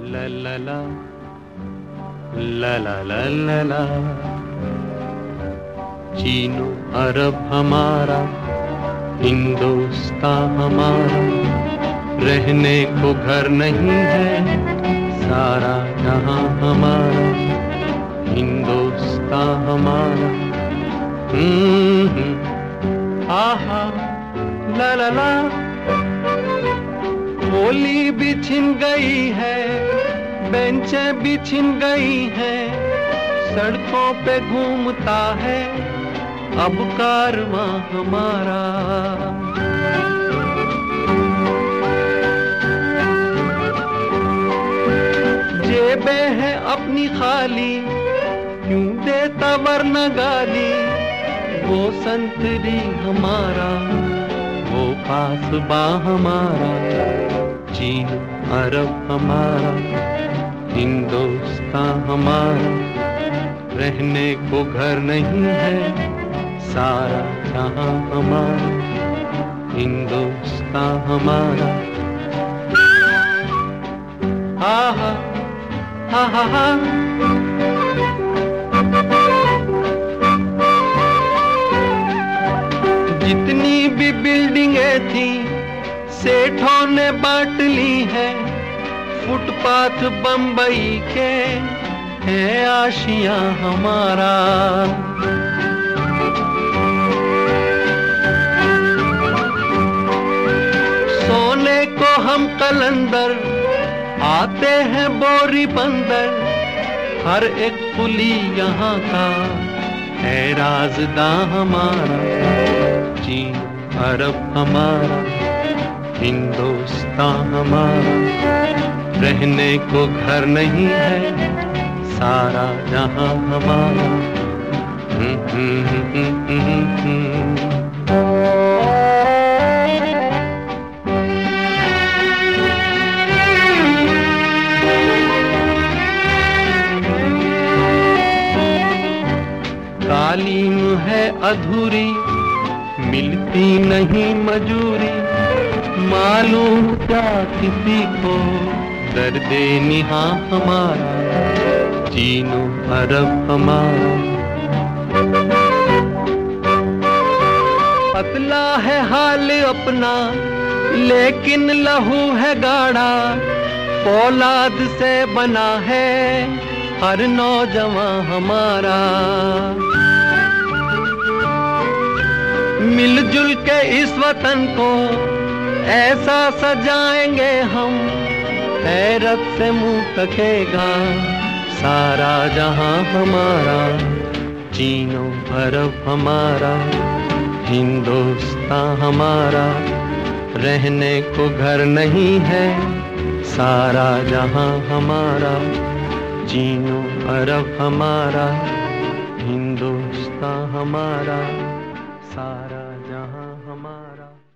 ला ला ला ला ला ला ला ला। Chino अरब हमारा, हिंदुस्तान हमारा, रहने को घर नहीं है, सारा जहां हमारा, हिंदुस्तान हमारा। आहा ला ला ला। होली भी छिन गई है, बेंचें भी छिन गई हैं, सड़कों पे घूमता है अब कारवां हमारा। जेबें हैं अपनी खाली, क्यों देता वरना गाली, वो संतरी हमारा, वो कासबा हमारा। चीन अरब हमारा, हिंदुस्तान हमारा, रहने को घर नहीं है, सारा जहां हमारा, हिंदुस्तान हमारा। आहा हा हा हा। जितनी भी बिल्डिंगें थी सेठों ने बांट ली है, फुटपाथ बंबई के है आशियां हमारा। सोने को हम कलंदर, आते हैं बोरी बंदर, हर एक पुली यहाँ का है राज़दां हमारा। चीन अरब हमारा, हिंदुस्तान हमारा, रहने को घर नहीं है, सारा जहां हमारा। तालीम है अधूरी, मिलती नहीं मजूरी, मालूम क्या किसी को दर्दे निहा हमारा। चीनो अरब हमारा, पतला है हाल अपना लेकिन लहू है गाढ़ा, फौलाद से बना है हर नौजवान हमारा। मिलजुल के इस वतन को ऐसा सजाएंगे हम, हैरत से मुंह तकेगा सारा जहां हमारा। चीनो अरब हमारा, हिंदुस्तान हमारा, रहने को घर नहीं है, सारा जहां हमारा। चीनो अरब हमारा, हिंदुस्तान हमारा, सारा जहां हमारा।